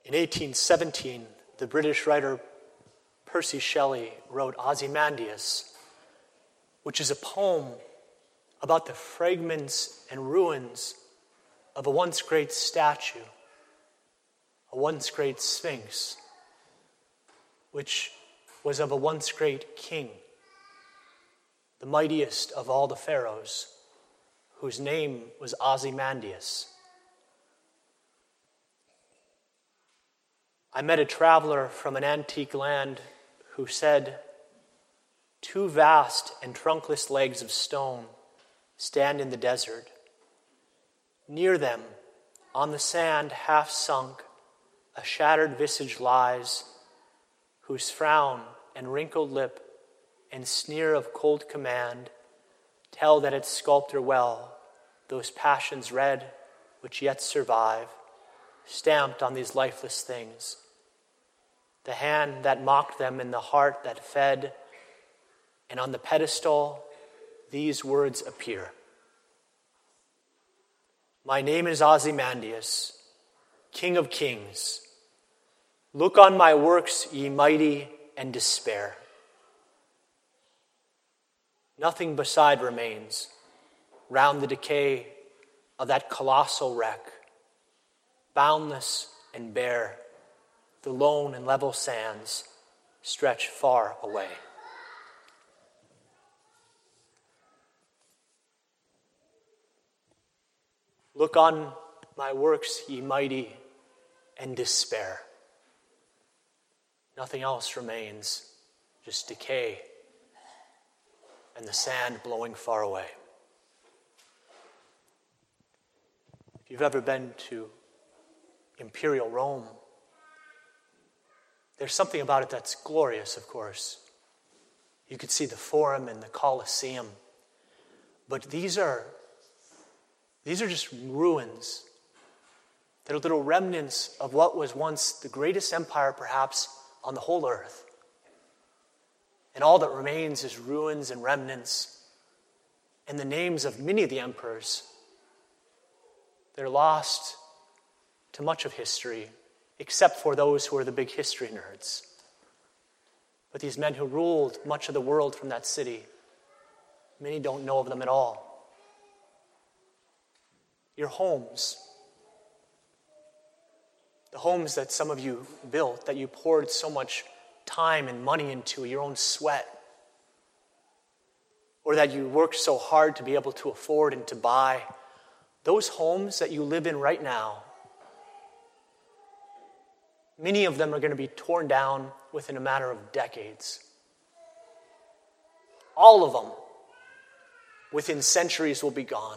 In 1817, the British writer Percy Shelley wrote Ozymandias, which is a poem about the fragments and ruins of a once great statue, a once great sphinx, which was of a once great king, the mightiest of all the pharaohs, whose name was Ozymandias. I met a traveler from an antique land who said, "Two vast and trunkless legs of stone stand in the desert. Near them, on the sand half sunk, a shattered visage lies, whose frown and wrinkled lip and sneer of cold command tell that its sculptor well those passions red which yet survive, stamped on these lifeless things. The hand that mocked them and the heart that fed, and on the pedestal these words appear. My name is Ozymandias, King of Kings. Look on my works, ye mighty, and despair. Nothing beside remains round the decay of that colossal wreck, boundless and bare. The lone and level sands stretch far away." Look on my works, ye mighty, and despair. Nothing else remains, just decay and the sand blowing far away. If you've ever been to Imperial Rome, there's something about it that's glorious, of course. You could see the Forum and the Colosseum. But these are just ruins. They're little remnants of what was once the greatest empire, perhaps, on the whole earth. And all that remains is ruins and remnants and the names of many of the emperors. They're lost to much of history, except for those who are the big history nerds. But these men who ruled much of the world from that city, many don't know of them at all. Your homes, the homes that some of you built, that you poured so much time and money into, your own sweat, or that you worked so hard to be able to afford and to buy, those homes that you live in right now, many of them are going to be torn down within a matter of decades. All of them, within centuries, will be gone.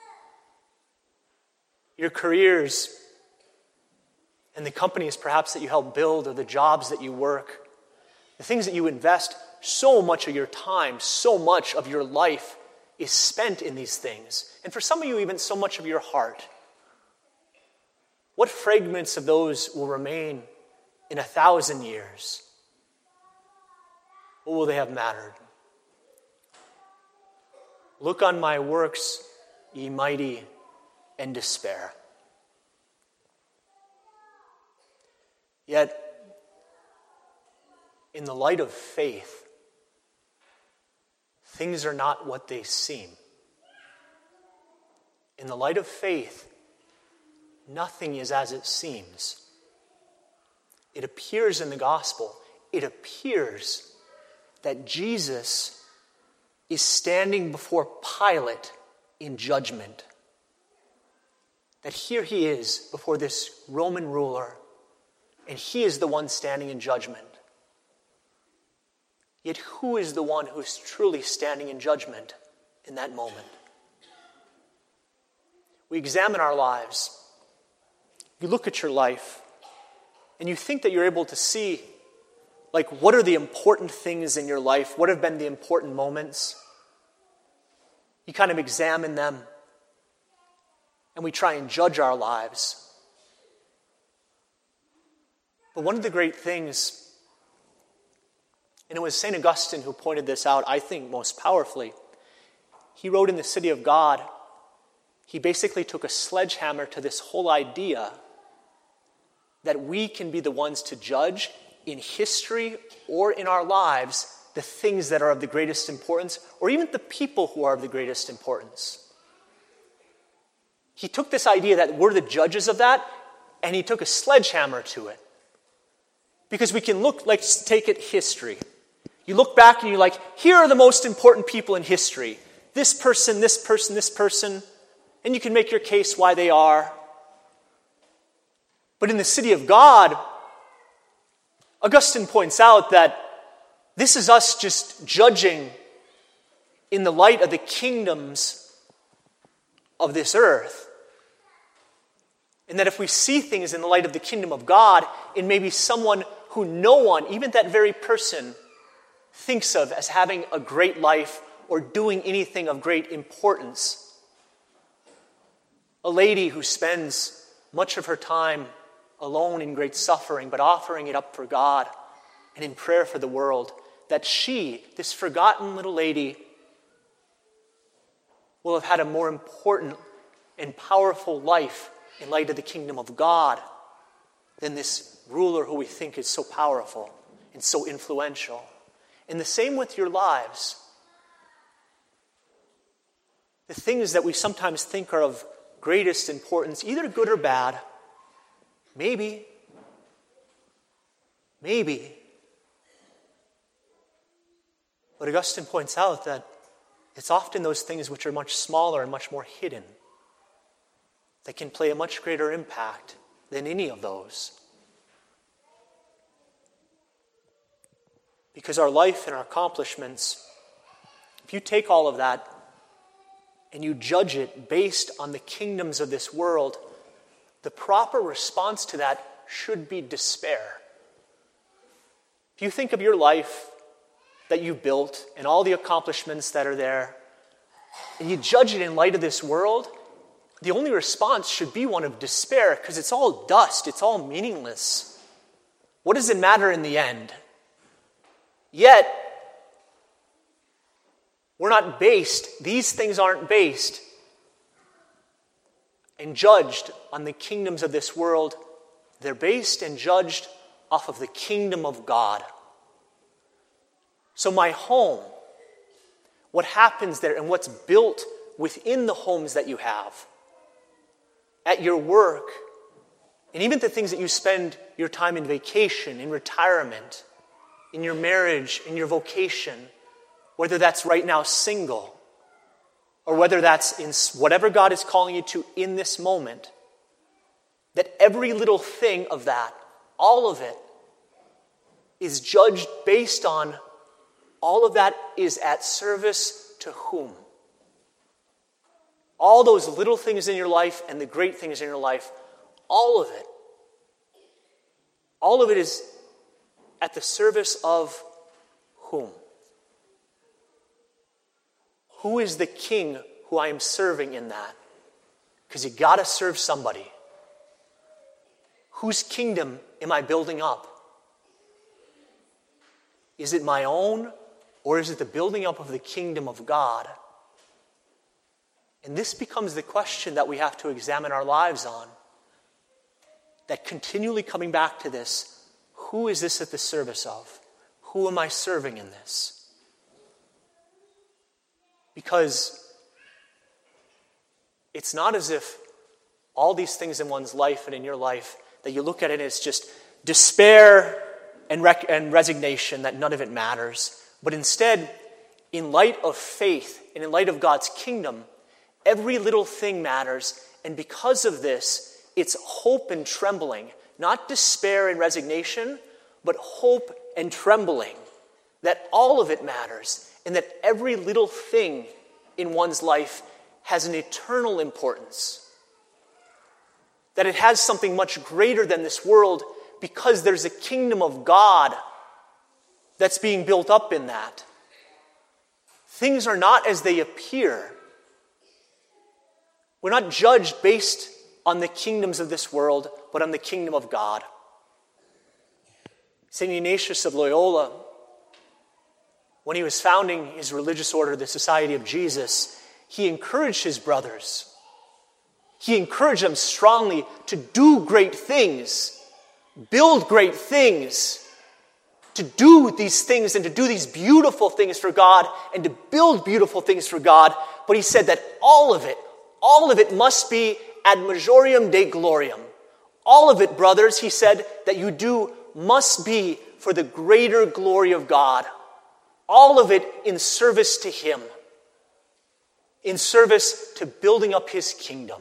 Your careers and the companies perhaps that you help build, or the jobs that you work, the things that you invest, so much of your time, so much of your life is spent in these things. And for some of you, even so much of your heart. What fragments of those will remain in 1,000 years? What will they have mattered? Look on my works, ye mighty, and despair. Yet, in the light of faith, things are not what they seem. In the light of faith, nothing is as it seems. It appears in the gospel, it appears that Jesus is standing before Pilate in judgment. That here he is before this Roman ruler, and he is the one standing in judgment. Yet who is the one who is truly standing in judgment in that moment? We examine our lives. You look at your life, and you think that you're able to see, like, what are the important things in your life? What have been the important moments? You kind of examine them, and we try and judge our lives. But one of the great things, and it was St. Augustine who pointed this out, I think, most powerfully. He wrote in The City of God, he basically took a sledgehammer to this whole idea that we can be the ones to judge in history or in our lives the things that are of the greatest importance, or even the people who are of the greatest importance. He took this idea that we're the judges of that, and he took a sledgehammer to it. Because we can look, let's take it history. You look back and you're like, here are the most important people in history. This person, this person, this person. And you can make your case why they are. But in the city of God, Augustine points out that this is us just judging in the light of the kingdoms of this earth. And that if we see things in the light of the kingdom of God, it may be someone who no one, even that very person, thinks of as having a great life or doing anything of great importance. A lady who spends much of her time alone in great suffering, but offering it up for God and in prayer for the world, that she, this forgotten little lady, will have had a more important and powerful life in light of the kingdom of God than this ruler who we think is so powerful and so influential. And the same with your lives. The things that we sometimes think are of greatest importance, either good or bad, maybe. But Augustine points out that it's often those things which are much smaller and much more hidden that can play a much greater impact than any of those. Because our life and our accomplishments, if you take all of that and you judge it based on the kingdoms of this world, the proper response to that should be despair. If you think of your life that you built and all the accomplishments that are there, and you judge it in light of this world, the only response should be one of despair, because it's all dust, it's all meaningless. What does it matter in the end? Yet, these things aren't based and judged on the kingdoms of this world. They're based and judged off of the kingdom of God. So my home, what happens there and what's built within the homes that you have, at your work, and even the things that you spend your time in vacation, in retirement, in your marriage, in your vocation, whether that's right now single, or whether that's in whatever God is calling you to in this moment, that every little thing of that, all of it, is judged based on all of that is at service to whom? All those little things in your life and the great things in your life, all of it is at the service of whom? Who is the king who I am serving in that? Because you got to serve somebody. Whose kingdom am I building up? Is it my own, or is it the building up of the kingdom of God? And this becomes the question that we have to examine our lives on. That continually coming back to this, who is this at the service of? Who am I serving in this? Because it's not as if all these things in one's life and in your life, that you look at it and it's just despair and resignation, that none of it matters. But instead, in light of faith and in light of God's kingdom, every little thing matters. And because of this, it's hope and trembling. Not despair and resignation, but hope and trembling. That all of it matters. And that every little thing in one's life has an eternal importance. That it has something much greater than this world, because there's a kingdom of God that's being built up in that. Things are not as they appear. We're not judged based on the kingdoms of this world, but on the kingdom of God. St. Ignatius of Loyola, when he was founding his religious order, the Society of Jesus, he encouraged his brothers. He encouraged them strongly to do great things, build great things, to do these things and to do these beautiful things for God and to build beautiful things for God. But he said that all of it must be ad majorem Dei gloriam. All of it, brothers, he said, that you do must be for the greater glory of God. All of it in service to him, in service to building up his kingdom.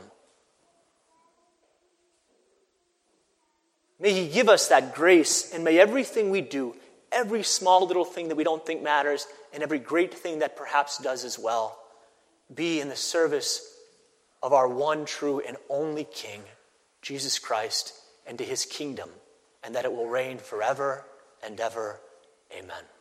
May he give us that grace, and may everything we do, every small little thing that we don't think matters, and every great thing that perhaps does as well, be in the service of our one true and only King, Jesus Christ, and to his kingdom, and that it will reign forever and ever. Amen.